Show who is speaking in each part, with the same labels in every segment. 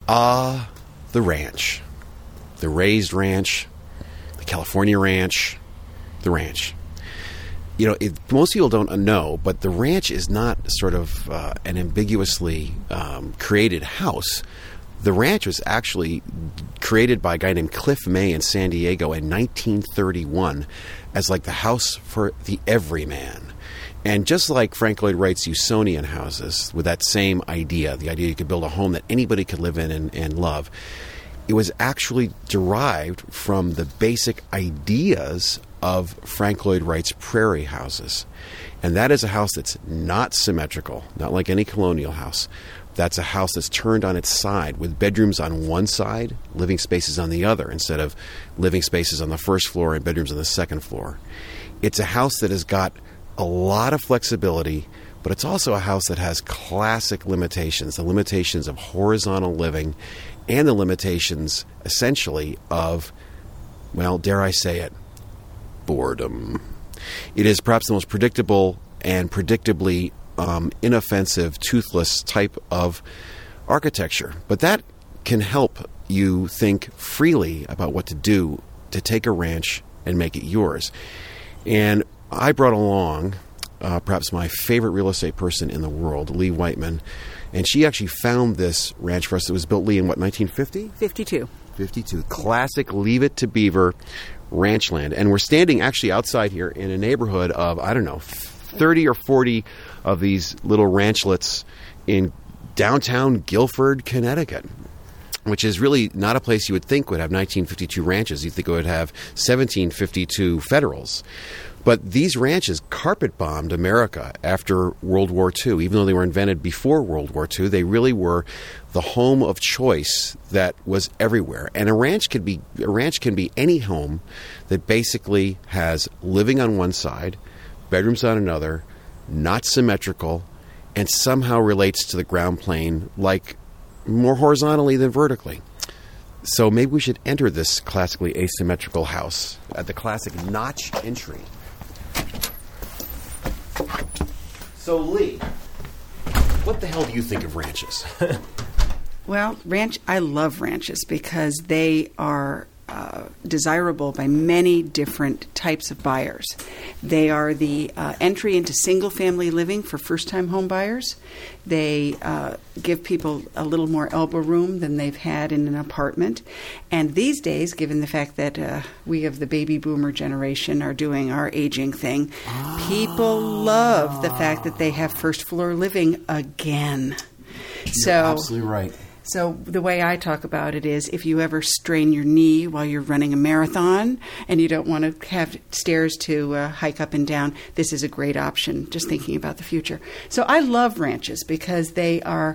Speaker 1: The ranch. The raised ranch, the California ranch, the ranch. Most people don't know, but the ranch is not sort of an ambiguously created house. The ranch was actually created by a guy named Cliff May in San Diego in 1931 as like the house for the everyman. And just like Frank Lloyd Wright's Usonian houses, with that same idea, the idea you could build a home that anybody could live in and love, it was actually derived from the basic ideas of Frank Lloyd Wright's prairie houses. And that is a house that's not symmetrical, not like any colonial house. That's a house that's turned on its side with bedrooms on one side, living spaces on the other, instead of living spaces on the first floor and bedrooms on the second floor. It's a house that has got a lot of flexibility, but it's also a house that has classic limitations, the limitations of horizontal living and the limitations, essentially, of, well, dare I say it, boredom. It is perhaps the most predictable and predictably inoffensive, toothless type of architecture. But that can help you think freely about what to do to take a ranch and make it yours. And I brought along perhaps my favorite real estate person in the world, Lee Whiteman, and she actually found this ranch for us. It was built, Lee, in what, 1950? 52. Classic Leave It to Beaver ranch land. And we're standing actually outside here in a neighborhood of, 30 or 40 of these little ranchlets in downtown Guilford, Connecticut, which is really not a place you would think would have 1952 ranches. You'd think it would have 1752 Federals. But these ranches carpet-bombed America after World War II. Even though they were invented before World War II, they really were the home of choice that was everywhere. And a ranch can be any home that basically has living on one side, bedrooms on another, not symmetrical, and somehow relates to the ground plane like more horizontally than vertically. So maybe we should enter this classically asymmetrical house at the classic notch entry. So, Lee, what the hell do you think of ranches?
Speaker 2: Well, I love ranches because they are desirable by many different types of buyers. They are the entry into single-family living for first-time home buyers. They give people a little more elbow room than they've had in an apartment. And these days, given the fact that we of the baby boomer generation are doing our aging thing, people love the fact that they have first-floor living again.
Speaker 1: You're absolutely right.
Speaker 2: So the way I talk about it is if you ever strain your knee while you're running a marathon and you don't want to have stairs to hike up and down, this is a great option, just thinking about the future. So I love ranches because they are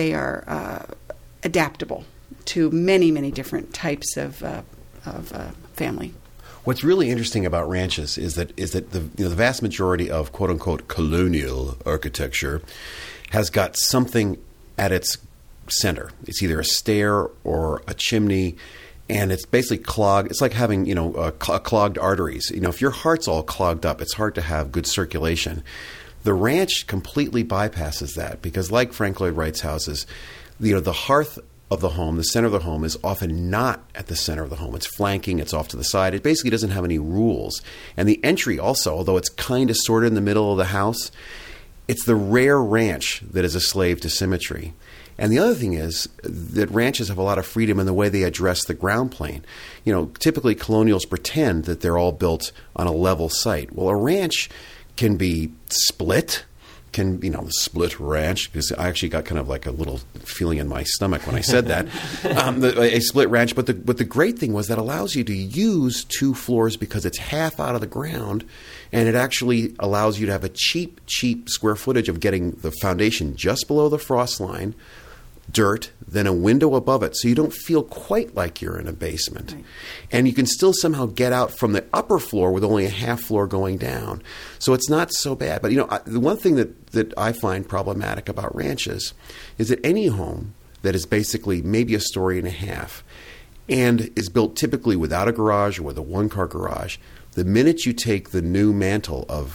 Speaker 2: adaptable to many, many different types of family.
Speaker 1: What's really interesting about ranches is that the vast majority of quote-unquote colonial architecture has got something at its center. It's either a stair or a chimney, and it's basically clogged. It's like having, clogged arteries. If your heart's all clogged up, it's hard to have good circulation. The ranch completely bypasses that because, like Frank Lloyd Wright's houses, the hearth of the home, the center of the home, is often not at the center of the home. It's flanking. It's off to the side. It basically doesn't have any rules. And the entry also, although it's kind of sort of in the middle of the house, it's the rare ranch that is a slave to symmetry. And the other thing is that ranches have a lot of freedom in the way they address the ground plane. Typically colonials pretend that they're all built on a level site. Well, a ranch can be split, split ranch, because I actually got kind of like a little feeling in my stomach when I said that, a split ranch. But the great thing was that allows you to use two floors because it's half out of the ground, and it actually allows you to have a cheap square footage of getting the foundation just below the frost line, dirt, then a window above it, so you don't feel quite like you're in a basement. Right. And you can still somehow get out from the upper floor with only a half floor going down. So it's not so bad. But, the one thing that I find problematic about ranches is that any home that is basically maybe a story and a half and is built typically without a garage or with a one-car garage, the minute you take the new mantle of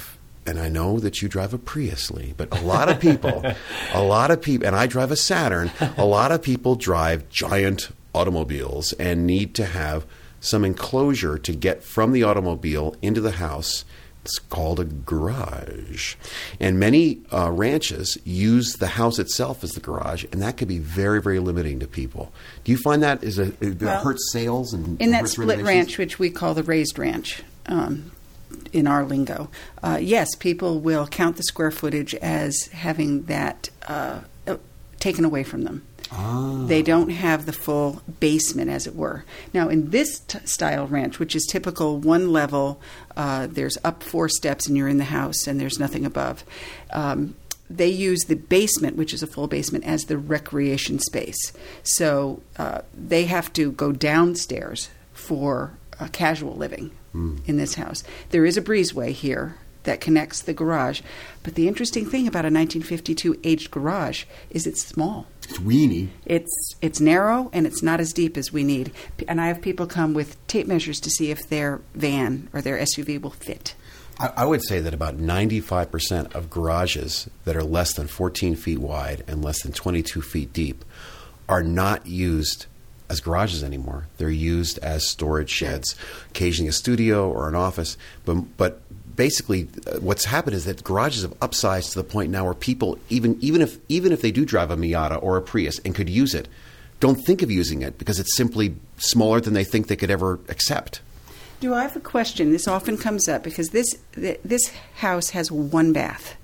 Speaker 1: and I know that you drive a Prius, Lee, but a lot of people, and I drive a Saturn, a lot of people drive giant automobiles and need to have some enclosure to get from the automobile into the house. It's called a garage. And many ranches use the house itself as the garage, and that could be very, very limiting to people. Do you find that it hurts sales? And
Speaker 2: in that split ranch, which we call the raised ranch in our lingo, yes, people will count the square footage as having that taken away from them. They don't have the full basement, as it were. Now, in this style ranch, which is typical one level, there's up 4 steps and you're in the house and there's nothing above. They use the basement, which is a full basement, as the recreation space. So they have to go downstairs for casual living in this house. There is a breezeway here that connects the garage. But the interesting thing about a 1952 aged garage is it's small.
Speaker 1: It's weeny.
Speaker 2: It's narrow, and it's not as deep as we need. And I have people come with tape measures to see if their van or their SUV will fit.
Speaker 1: I would say that about 95% of garages that are less than 14 feet wide and less than 22 feet deep are not used as garages anymore. They're used as storage sheds, occasionally a studio or an office. But basically, what's happened is that garages have upsized to the point now where people, even if they do drive a Miata or a Prius and could use it, don't think of using it because it's simply smaller than they think they could ever accept.
Speaker 2: Do I have a question? This often comes up because this house has 1 bath.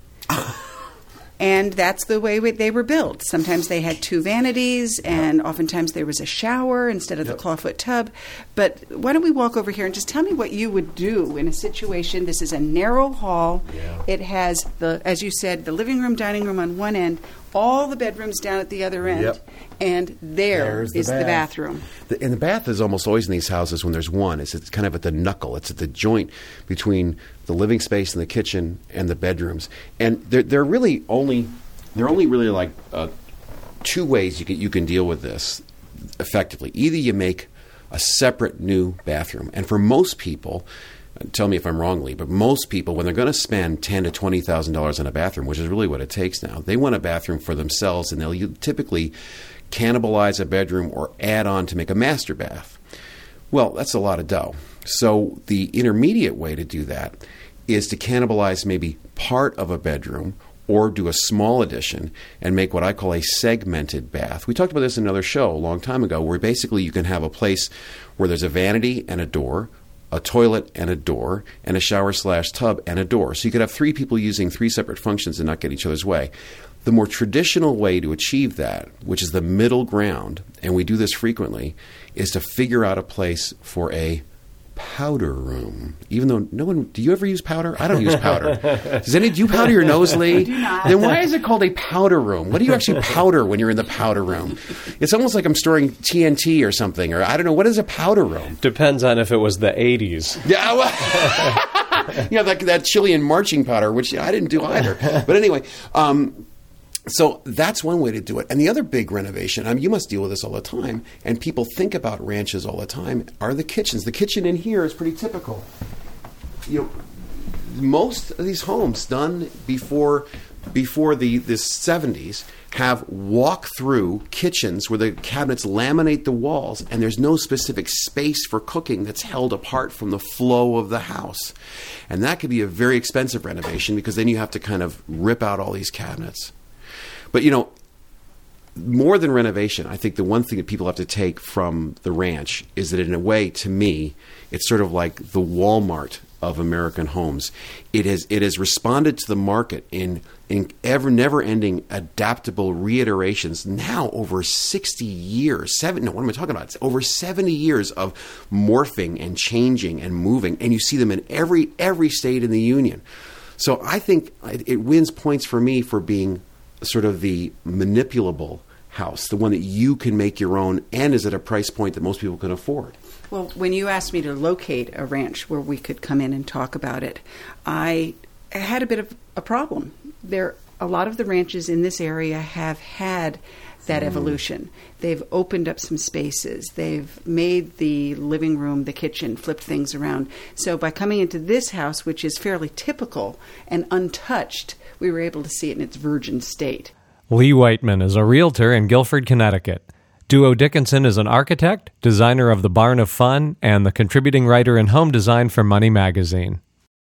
Speaker 2: And that's the way they were built. Sometimes they had 2 vanities, and oftentimes there was a shower instead of the clawfoot tub. But why don't we walk over here and just tell me what you would do in a situation. This is a narrow hall. Yeah. It has, as you said, the living room, dining room on one end, all the bedrooms down at the other end, and there's the bathroom.
Speaker 1: And the bath is almost always in these houses when there's one. It's kind of at the knuckle. It's at the joint between the living space and the kitchen and the bedrooms. And they're really only really like 2 ways you can deal with this effectively. Either you make a separate new bathroom, and for most people, tell me if I'm wrong, Lee, but most people, when they're going to spend $10,000 to $20,000 on a bathroom, which is really what it takes now, they want a bathroom for themselves, and they'll typically cannibalize a bedroom or add on to make a master bath. Well, that's a lot of dough. So the intermediate way to do that is to cannibalize maybe part of a bedroom or do a small addition and make what I call a segmented bath. We talked about this in another show a long time ago, where basically you can have a place where there's a vanity and a door, a toilet and a door, and a shower/tub and a door. So you could have 3 people using 3 separate functions and not get each other's way. The more traditional way to achieve that, which is the middle ground, and we do this frequently, is to figure out a place for a powder room. Even though no one, do you ever use powder? I don't use powder. Do you powder your nose, Lee?
Speaker 2: I do not.
Speaker 1: Then why is it called a powder room? What do you actually powder when you're in the powder room? It's almost like I'm storing TNT or something, or I don't know. What is a powder room?
Speaker 3: Depends on if it was the 80s.
Speaker 1: Yeah, well, that Chilean marching powder, which I didn't do either. But anyway, so that's one way to do it. And the other big renovation, you must deal with this all the time, and people think about ranches all the time, are the kitchens. The kitchen in here is pretty typical. Most of these homes done before the 70s have walk-through kitchens where the cabinets laminate the walls, and there's no specific space for cooking that's held apart from the flow of the house. And that could be a very expensive renovation because then you have to kind of rip out all these cabinets. But, more than renovation, I think the one thing that people have to take from the ranch is that in a way, to me, it's sort of like the Walmart of American homes. It has responded to the market in never-ending adaptable reiterations now over 60 years. What am I talking about? It's over 70 years of morphing and changing and moving, and you see them in every state in the union. So I think it wins points for me for being sort of the manipulable house, the one that you can make your own and is at a price point that most people can afford.
Speaker 2: Well, when you asked me to locate a ranch where we could come in and talk about it, I had a bit of a problem. A lot of the ranches in this area have had that evolution. They've opened up some spaces. They've made the living room, the kitchen, flipped things around. So by coming into this house, which is fairly typical and untouched, we were able to see it in its virgin state.
Speaker 4: Lee Whiteman is a realtor in Guilford, Connecticut. Duo Dickinson is an architect, designer of the Barn of Fun, and the contributing writer in home design for Money Magazine.